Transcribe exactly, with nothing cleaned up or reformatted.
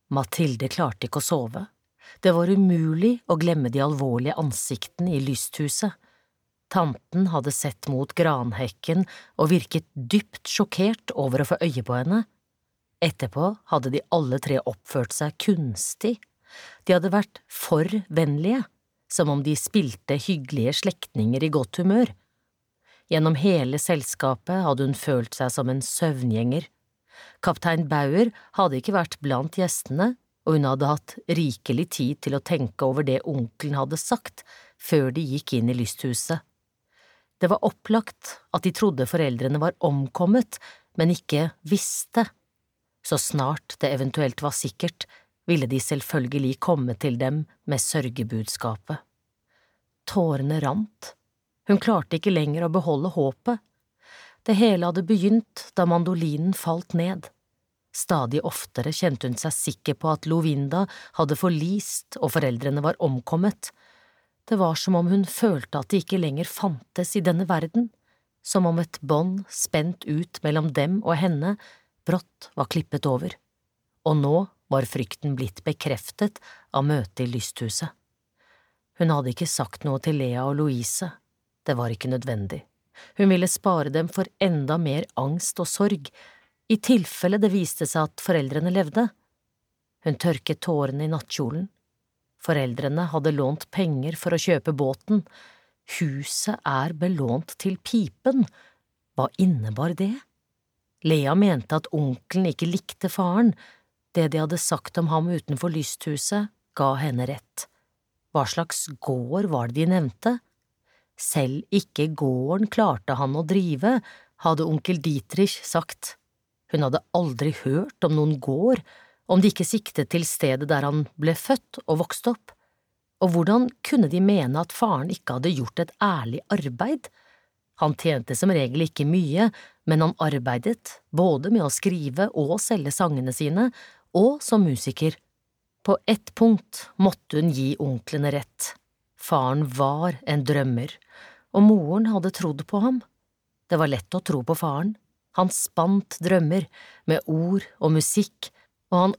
Mathilde klarte ikke å sove. Det var umulig å glemme de alvorlige ansiktene i lysthuset. Tanten hadde sett mot granhekken og virket dypt sjokkert over å få øye på henne. Etterpå hadde de alle tre oppført seg kunstig. De hadde vært for vennlige, som om de spilte hyggelige slektninger i godt humør. Gjennom hele selskapet hadde hun følt seg som en søvngjenger. Kaptein Bauer hadde ikke vært blant gjestene, og hun hadde hatt rikelig tid til å tenke over det onkelen hadde sagt før de gikk inn i lysthuset. Det var opplagt at de trodde foreldrene var omkommet, men ikke visste. Så snart det eventuelt var sikkert, ville de selvfølgelig komme til dem med sørgebudskapet. Tårene rant. Hun klarte ikke lenger å beholde håpet. Det hele hadde begynt da mandolinen falt ned. Stadig oftere kjente hun seg sikker på at Lovinda hadde forlist og foreldrene var omkommet. Det var som om hun følte at de ikke lenger fantes i denne verden, som om et bånd spent ut mellom dem og henne brått var klippet over. Og nå var frykten blitt bekreftet av møtet i lysthuset. Hun hadde ikke sagt noe til Lea og Louise. Det var ikke nødvendig. Hun ville spare dem for enda mer angst og sorg, i tilfelle det viste seg at foreldrene levde. Hun tørket tårene i nattkjolen. Foreldrene hadde lånt penger for å kjøpe båten. Huset er belånt til pipen. Hva innebar det? Lea mente at onkelen ikke likte faren. Det de hadde sagt om ham utenfor lysthuset ga henne rett. Hva slags gård var det de nevnte? Selv ikke gården klarte han å drive, hadde onkel Dietrich sagt. Hun hadde aldri hørt om noen gård, om de ikke siktet til stedet der han ble født og vokst opp. Og hvordan kunne de mene at faren ikke hadde gjort et ærlig arbeid? Han tjente som regel ikke mye, men han arbeidet, både med å skrive og selge sangene sine, og som musiker. På ett punkt måtte hun gi onklene rett. Faren var en drømmer, og moren hadde trodd på ham. Det var lett å tro på faren. Han spant drømmer med ord og musikk, og han